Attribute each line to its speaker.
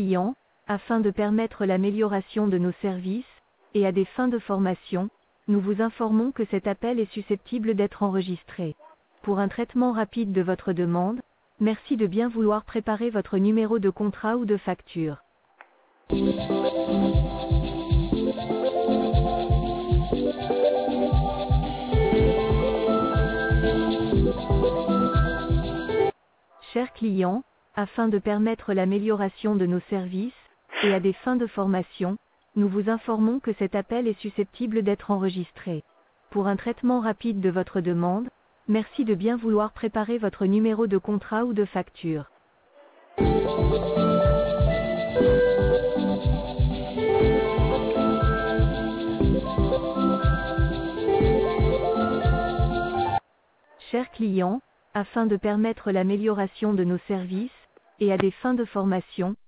Speaker 1: clients, afin de permettre l'amélioration de nos services, et à des fins de formation, nous vous informons que cet appel est susceptible d'être enregistré. Pour un traitement rapide de votre demande, merci de bien vouloir préparer votre numéro de contrat ou de facture. Chers clients, afin de permettre l'amélioration de nos services, et à des fins de formation, nous vous informons que cet appel est susceptible d'être enregistré. Pour un traitement rapide de votre demande, merci de bien vouloir préparer votre numéro de contrat ou de facture. Chers clients, afin de permettre l'amélioration de nos services, et à des fins de formation,